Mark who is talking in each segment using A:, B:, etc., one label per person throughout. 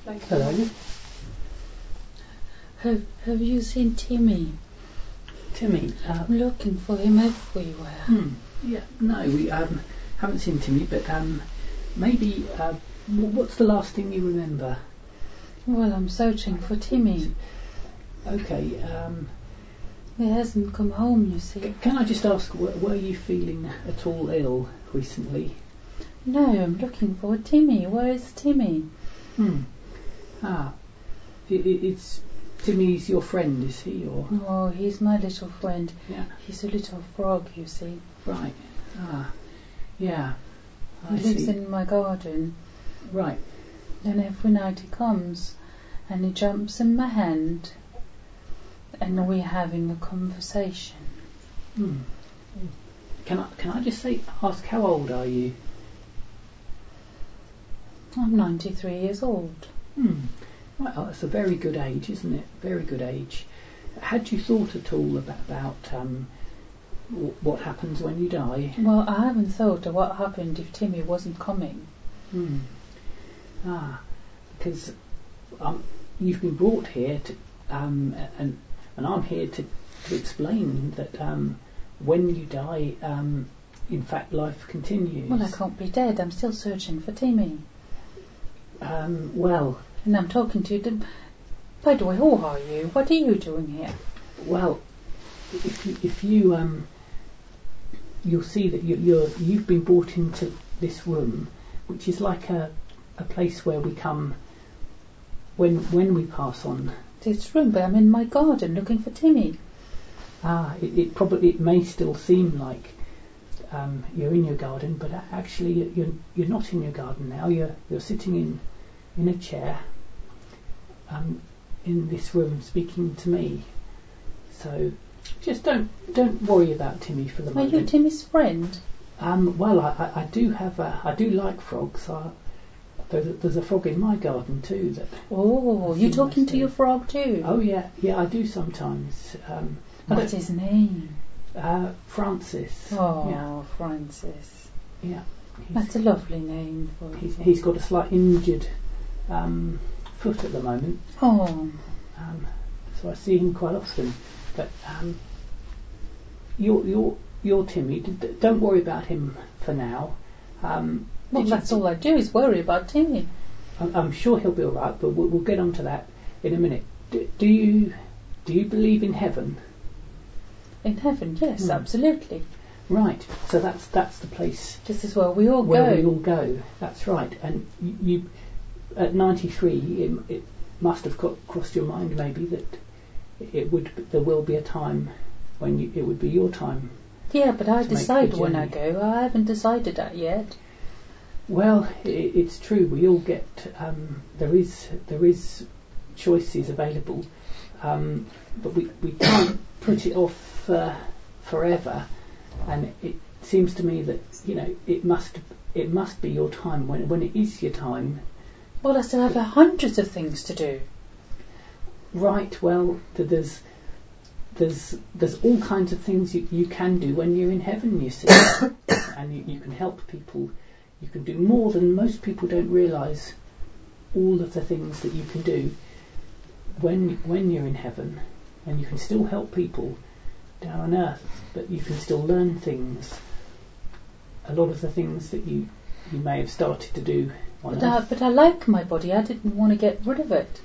A: Like
B: Hello.
C: Have you seen Timmy?
B: Timmy.
C: I'm looking for him everywhere.
B: Yeah, no, we haven't seen Timmy, but maybe, what's the last thing you remember?
C: Well, I'm searching for Timmy.
B: Okay,
C: He hasn't come home, you see.
B: can I just ask, were you feeling at all ill recently?
C: No, I'm looking for Timmy. Where is Timmy?
B: It's Timmy's your friend, is he, or?
C: Oh, he's my little friend.
B: Yeah.
C: He's a little frog, you see.
B: Right. Yeah.
C: He lives in my garden.
B: Right.
C: And every night he comes and he jumps in my hand and we're having a conversation.
B: Can I just ask how old are you?
C: I'm 93 years old.
B: Right, that's a very good age, isn't it? Very good age. Had you thought at all about what happens when you die?
C: Well, I haven't thought of what happened if Timmy wasn't coming.
B: Because you've been brought here to, and I'm here to explain that when you die, in fact, life continues.
C: Well, I can't be dead. I'm still searching for Timmy.
B: Well.
C: And I'm talking to you. By the way, who are you? What are you doing here?
B: Well, if you you'll see that you've been brought into this room, which is like a place where we come when we pass on.
C: This room, but I'm in my garden looking for Timmy.
B: It may still seem like you're in your garden, but actually you're not in your garden now. You're sitting in a chair in this room speaking to me. So just don't worry about Timmy for the moment.
C: Are you Timmy's friend?
B: Well, I do like frogs. There's a frog in my garden too.
C: You're talking to your frog too?
B: Oh yeah, I do sometimes.
C: What's his name?
B: Francis.
C: Oh,
B: yeah.
C: Francis.
B: Yeah.
C: That's a lovely name for him.
B: He's got a slight injured foot at the moment.
C: Oh.
B: So I see him quite often. But you're Timmy. Don't worry about him for now.
C: Well, that's all I do is worry about Timmy.
B: I'm sure he'll be all right, but we'll get on to that in a minute. Do you believe in heaven?
C: In heaven, yes, absolutely.
B: Right. So that's the place.
C: This is where we all go.
B: Where we all go. That's right. And you at 93, it must have crossed your mind maybe that there will be a time when it would be your time.
C: Yeah, but I decide when I go. I haven't decided that yet.
B: Well, it's true. We all get there is choices available, but we can't put it off forever. And it seems to me that it must be your time when it is your time.
C: Well, I still have hundreds of things to do.
B: Right. Well, there's all kinds of things you can do when you're in heaven, you see, and you can help people. You can do more than most people don't realise. All of the things that you can do when you're in heaven, and you can still help people down on earth, but you can still learn things. A lot of the things that you may have started to do on earth.
C: But I like my body. I didn't want to get rid of it.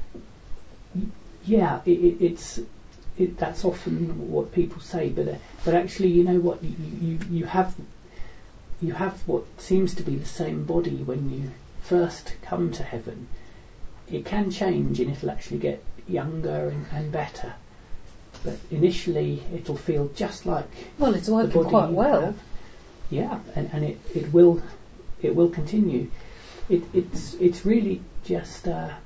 B: Yeah, that's often what people say, but actually, you know what, you have what seems to be the same body when you first come to heaven. It can change and it'll actually get younger and better, but initially it'll feel just like
C: it's working quite well.
B: Yeah, and it will continue. It's really just a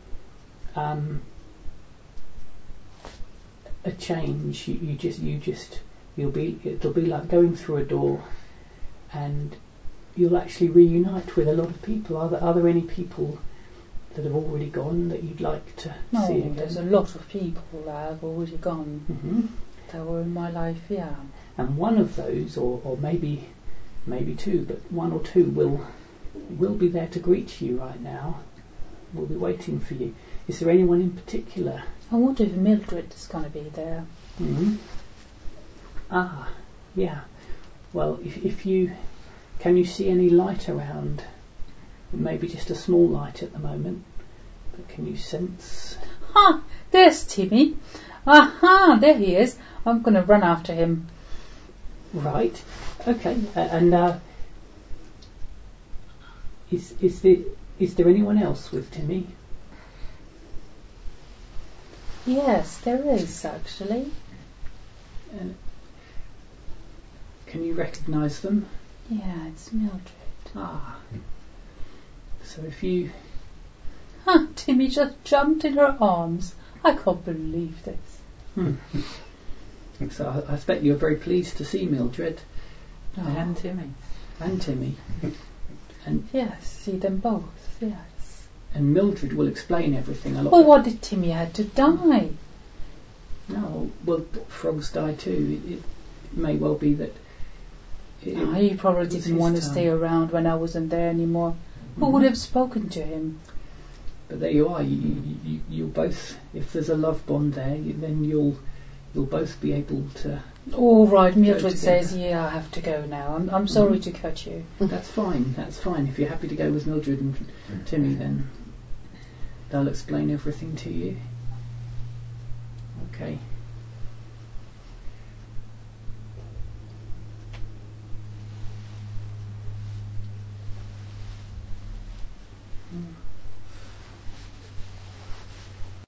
B: change. It'll be like going through a door, and you'll actually reunite with a lot of people. Are there any people that have already gone that you'd like to see again?
C: There's a lot of people that have already gone.
B: Mm-hmm.
C: That were in my life, yeah.
B: And one of those, or maybe two, but one or two will be there to greet you right now. we'll be waiting for you. Is there anyone in particular?
C: I wonder if Mildred is going to be there.
B: Mm-hmm. Ah, yeah. Well, if you... Can you see any light around? Maybe just a small light at the moment. But can you sense...
C: Ha! There's Timmy. Aha! There he is. I'm going to run after him.
B: Right. Okay. And is there anyone else with Timmy?
C: Yes, there is actually.
B: Can you recognise them?
C: Yeah, it's Mildred.
B: Ah. So if you...
C: Ha! Timmy just jumped in her arms. I can't believe this.
B: So I expect you're very pleased to see Mildred.
C: Oh.
A: And Timmy.
B: And Timmy. And
C: yes, see them both, yes.
B: And Mildred will explain everything a lot.
C: Well, what did Timmy had to die?
B: No, well, frogs die too. It may well be that...
C: He probably didn't want to stay around when I wasn't there anymore. Who would have spoken to him?
B: But there you are. You'll both... If there's a love bond there, then you'll both be able to...
C: All right, Mildred says, yeah, I have to go now. I'm sorry to cut you.
B: That's fine. If you're happy to go with Mildred and Timmy, then they'll explain everything to you. Okay.